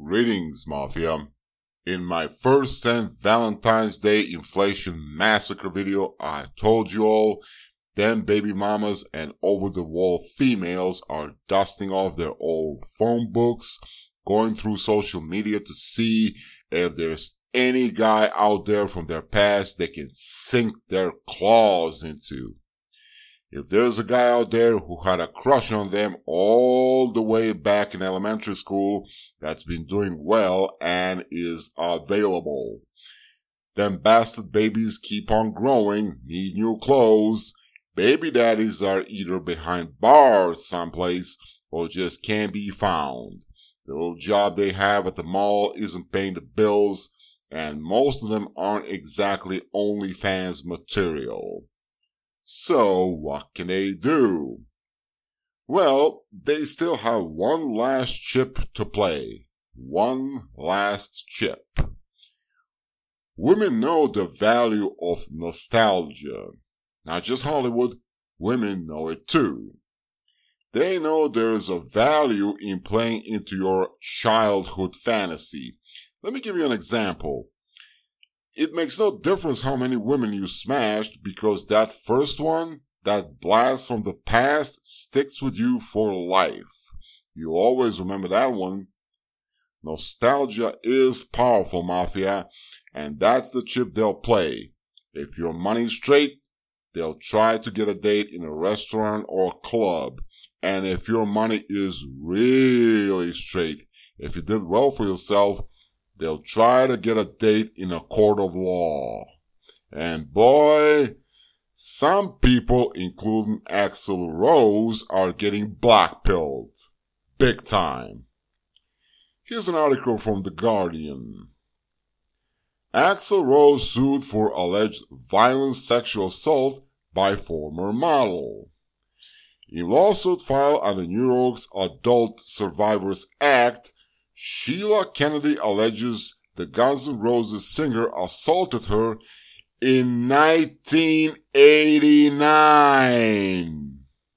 Greetings, Mafia. In my first St. Valentine's Day Inflation Massacre video, I told you all, them baby mamas and over-the-wall females are dusting off their old phone books, going through social media to see if there's any guy out there from their past they can sink their claws into. If there's a guy out there who had a crush on them all the way back in elementary school that's been doing well and is available. Them bastard babies keep on growing, need new clothes. Baby daddies are either behind bars someplace or just can't be found. The little job they have at the mall isn't paying the bills, and most of them aren't exactly OnlyFans material. So, what can they do? Well, they still have one last chip to play. One last chip. Women know the value of nostalgia. Not just Hollywood, women know it too. They know there is a value in playing into your childhood fantasy. Let me give you an example. It makes no difference how many women you smashed because that first one, that blast from the past, sticks with you for life. You always remember that one. Nostalgia is powerful, Mafia, and that's the chip they'll play. If your money's straight, they'll try to get a date in a restaurant or club. And if your money is really straight, if you did well for yourself, they'll try to get a date in a court of law. And boy, some people, including Axl Rose, are getting blackpilled. Big time. Here's an article from The Guardian. Axl Rose sued for alleged violent sexual assault by former model. In lawsuit filed under New York's Adult Survivors Act, Sheila Kennedy alleges the Guns N' Roses singer assaulted her in 1989.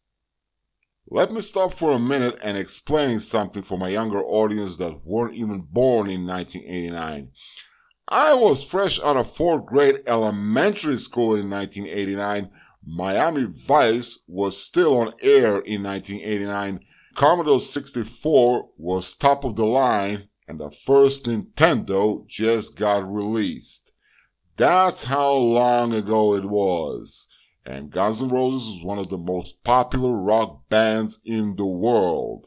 Let me stop for a minute and explain something for my younger audience that weren't even born in 1989. I was fresh out of 4th grade elementary school in 1989. Miami Vice was still on air in 1989. Commodore 64 was top of the line, and the first Nintendo just got released. That's how long ago it was. And Guns N' Roses was one of the most popular rock bands in the world.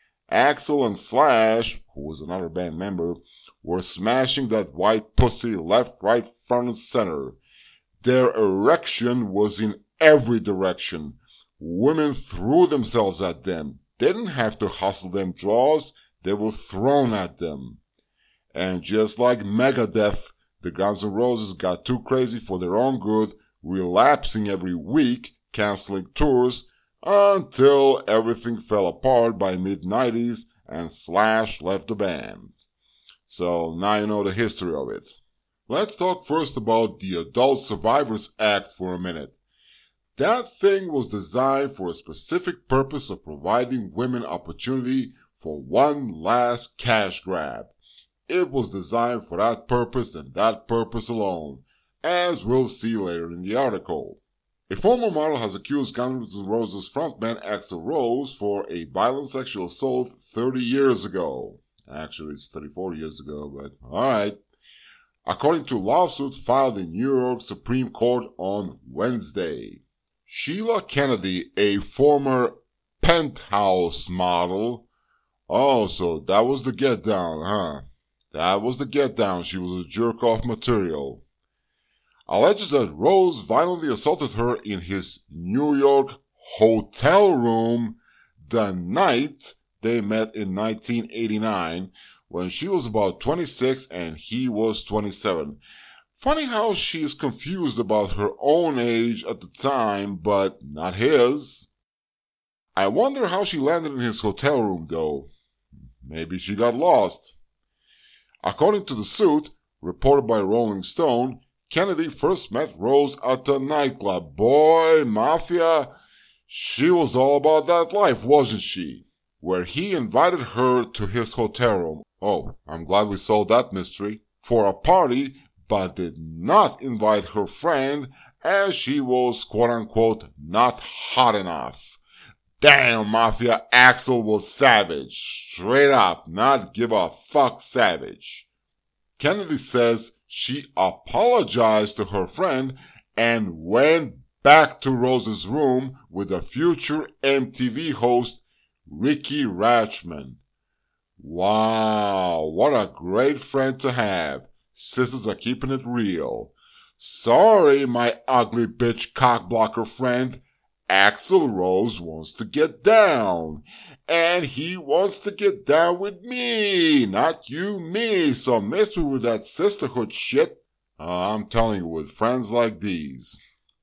Axl and Slash, who was another band member, were smashing that white pussy left, right, front, and center. Their erection was in every direction. Women threw themselves at them. They didn't have to hustle them draws, they were thrown at them. And just like Megadeth, the Guns N' Roses got too crazy for their own good, relapsing every week, canceling tours, until everything fell apart by mid-90s and Slash left the band. So now you know the history of it. Let's talk first about the Adult Survivors Act for a minute. That thing was designed for a specific purpose of providing women opportunity for one last cash grab. It was designed for that purpose and that purpose alone, as we'll see later in the article. A former model has accused Guns N' Roses frontman Axl Rose for a violent sexual assault 30 years ago. Actually, it's 34 years ago, but alright. According to a lawsuit filed in New York Supreme Court on Wednesday. Sheila Kennedy, a former Penthouse model. Oh, so that was the get down, huh? That was the get down. She was a jerk off material. Alleges that Rose violently assaulted her in his New York hotel room the night they met in 1989 when she was about 26 and he was 27. Funny how she is confused about her own age at the time, but not his. I wonder how she landed in his hotel room, though. Maybe she got lost. According to the suit, reported by Rolling Stone, Kennedy first met Rose at a nightclub. Boy, Mafia, she was all about that life, wasn't she? Where he invited her to his hotel room. Oh, I'm glad we solved that mystery. For a party, but did not invite her friend as she was quote-unquote not hot enough. Damn, Mafia, Axel was savage. Straight up, not give a fuck savage. Kennedy says she apologized to her friend and went back to Rose's room with the future MTV host Ricky Rachman. Wow, what a great friend to have. Sisters are keeping it real. Sorry, my ugly bitch cockblocker friend. Axl Rose wants to get down. And he wants to get down with me, not you, me. So miss me with that sisterhood shit. I'm telling you, with friends like these.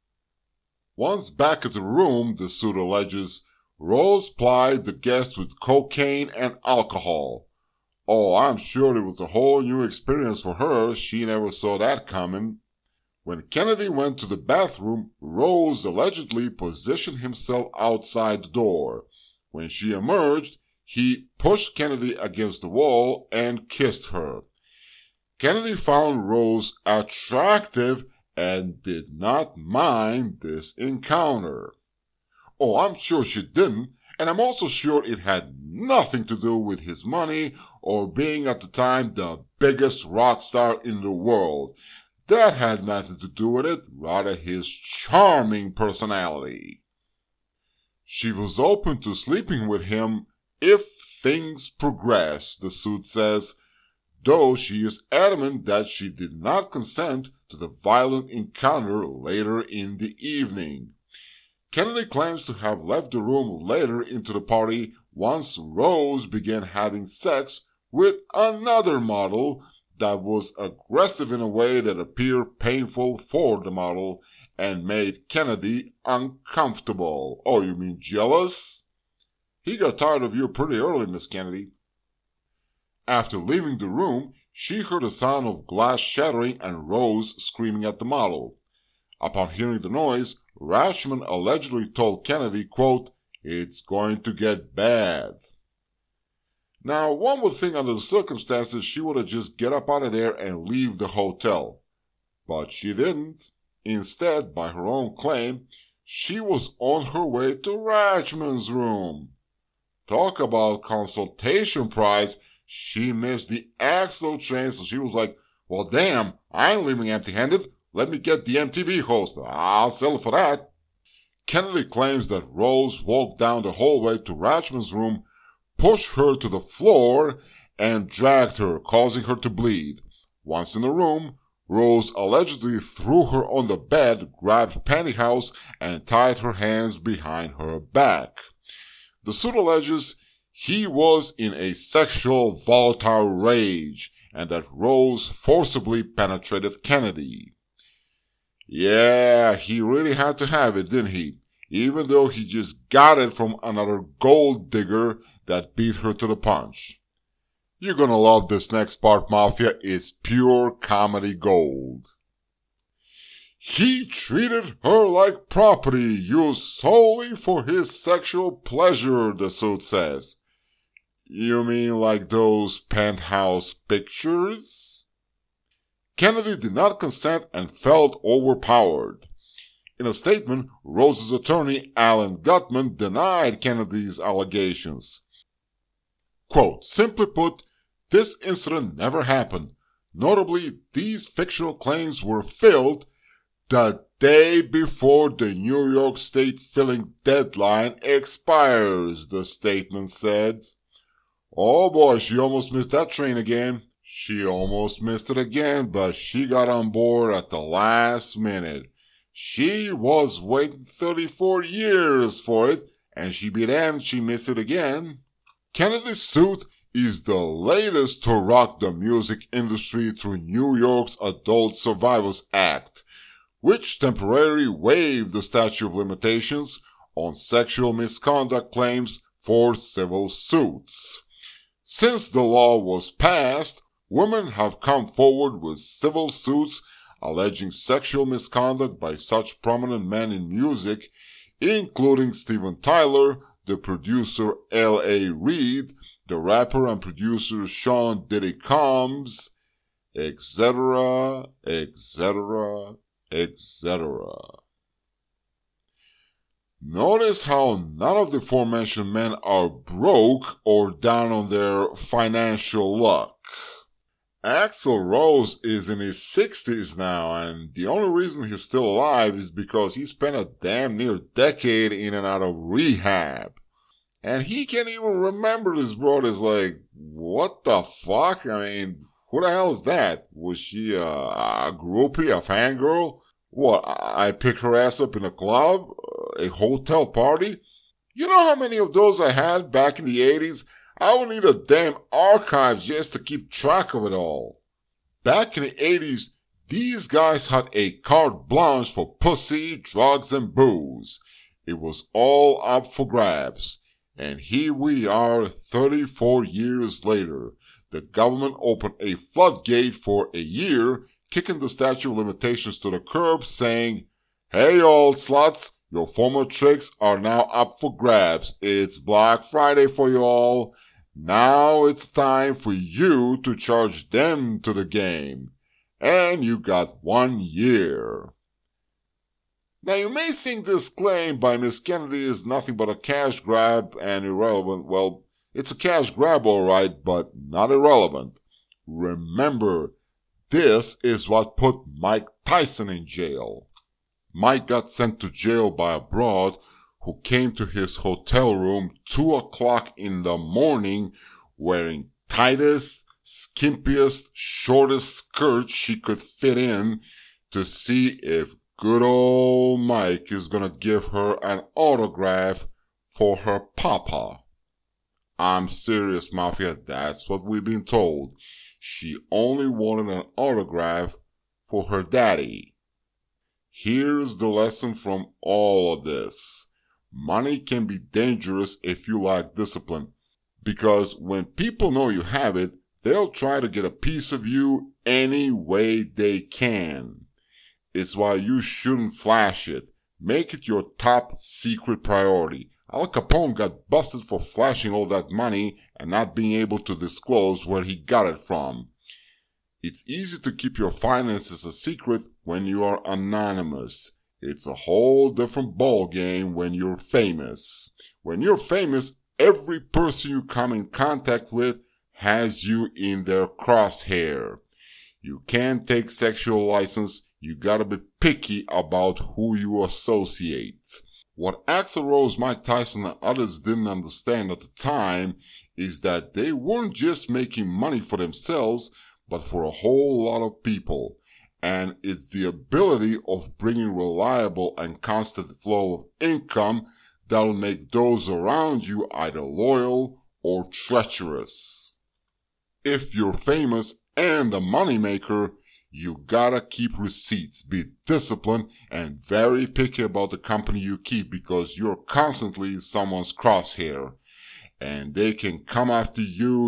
Once back at the room, the suit alleges, Rose plied the guest with cocaine and alcohol. Oh, I'm sure it was a whole new experience for her. She never saw that coming. When Kennedy went to the bathroom, Rose allegedly positioned himself outside the door. When she emerged, he pushed Kennedy against the wall and kissed her. Kennedy found Rose attractive and did not mind this encounter. Oh, I'm sure she didn't, and I'm also sure it had nothing to do with his money or being at the time the biggest rock star in the world. That had nothing to do with it, rather his charming personality. She was open to sleeping with him if things progress, the suit says, though she is adamant that she did not consent to the violent encounter later in the evening. Kennedy claims to have left the room later into the party once Rose began having sex with another model that was aggressive in a way that appeared painful for the model and made Kennedy uncomfortable. Oh, you mean jealous? He got tired of you pretty early, Miss Kennedy. After leaving the room, she heard a sound of glass shattering and Rose screaming at the model. Upon hearing the noise, Rachman allegedly told Kennedy, quote, "It's going to get bad." Now, one would think under the circumstances she would have just get up out of there and leave the hotel. But she didn't. Instead, by her own claim, she was on her way to Rachman's room. Talk about consultation prize. She missed the Axl train, so she was like, well, damn, I ain't leaving empty-handed. Let me get the MTV host. I'll settle for that. Kennedy claims that Rose walked down the hallway to Rachman's room, pushed her to the floor, and dragged her, causing her to bleed. Once in the room, Rose allegedly threw her on the bed, grabbed pantyhose, and tied her hands behind her back. The suit alleges he was in a sexual volatile rage and that Rose forcibly penetrated Kennedy. Yeah, he really had to have it, didn't he? Even though he just got it from another gold digger that beat her to the punch. You're gonna love this next part, Mafia. It's pure comedy gold. He treated her like property used solely for his sexual pleasure, the suit says. You mean like those penthouse pictures? Kennedy did not consent and felt overpowered. In a statement, Rose's attorney, Alan Gutman, denied Kennedy's allegations. Quote, simply put, this incident never happened. Notably, these fictional claims were filled the day before the New York State filing deadline expires, the statement said. Oh boy, she almost missed that train again. She almost missed it again, but she got on board at the last minute. She was waiting 34 years for it, and she be damned she missed it again. Kennedy's suit is the latest to rock the music industry through New York's Adult Survivors Act, which temporarily waived the statute of limitations on sexual misconduct claims for civil suits. Since the law was passed, women have come forward with civil suits alleging sexual misconduct by such prominent men in music, including Steven Tyler, the producer L.A. Reid, the rapper and producer Sean Diddy Combs, etc., etc., etc. Notice how none of the aforementioned men are broke or down on their financial luck. Axl Rose is in his 60s now, and the only reason he's still alive is because he spent a damn near decade in and out of rehab. And he can't even remember his brothers. Like, what the fuck? I mean, who the hell is that? Was she a groupie, a fangirl? What, I picked her ass up in a club? A hotel party? You know how many of those I had back in the 80s? I would need a damn archive just to keep track of it all. Back in the 80s, these guys had a carte blanche for pussy, drugs, and booze. It was all up for grabs. And here we are 34 years later. The government opened a floodgate for a year, kicking the statute of limitations to the curb, saying, "Hey, old sluts, your former tricks are now up for grabs. It's Black Friday for you all. Now it's time for you to charge them to the game. And you got 1 year." Now you may think this claim by Miss Kennedy is nothing but a cash grab and irrelevant. Well, it's a cash grab alright, but not irrelevant. Remember, this is what put Mike Tyson in jail. Mike got sent to jail by a broad who came to his hotel room 2 o'clock in the morning wearing tightest, skimpiest, shortest skirt she could fit in to see if good old Mike is gonna give her an autograph for her papa. I'm serious, Mafia, that's what we've been told. She only wanted an autograph for her daddy. Here's the lesson from all of this. Money can be dangerous if you lack discipline, because when people know you have it, they'll try to get a piece of you any way they can. It's why you shouldn't flash it. Make it your top secret priority. Al Capone got busted for flashing all that money and not being able to disclose where he got it from. It's easy to keep your finances a secret when you are anonymous. It's a whole different ball game when you're famous. When you're famous, every person you come in contact with has you in their crosshair. You can't take sexual license. You gotta be picky about who you associate. What Axl Rose, Mike Tyson, and others didn't understand at the time is that they weren't just making money for themselves, but for a whole lot of people. And it's the ability of bringing reliable and constant flow of income that'll make those around you either loyal or treacherous. If you're famous and a moneymaker, you gotta keep receipts, be disciplined, and very picky about the company you keep because you're constantly in someone's crosshair. And they can come after you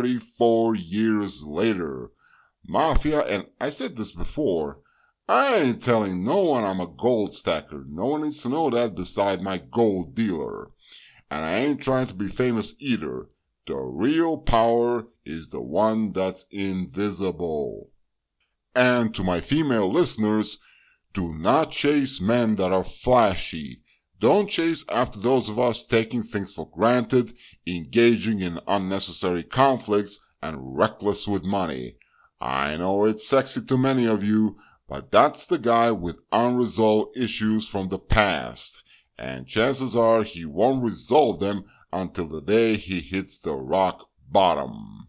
34 years later. Mafia, and I said this before, I ain't telling no one I'm a gold stacker. No one needs to know that beside my gold dealer. And I ain't trying to be famous either. The real power is the one that's invisible. And to my female listeners, do not chase men that are flashy. Don't chase after those of us taking things for granted, engaging in unnecessary conflicts, and reckless with money. I know it's sexy to many of you, but that's the guy with unresolved issues from the past. And chances are he won't resolve them until the day he hits the rock bottom.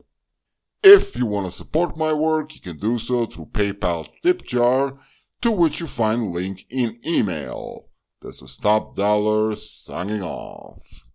If you want to support my work, you can do so through PayPal tip jar, to which you find link in email. This is Top Dollar signing off.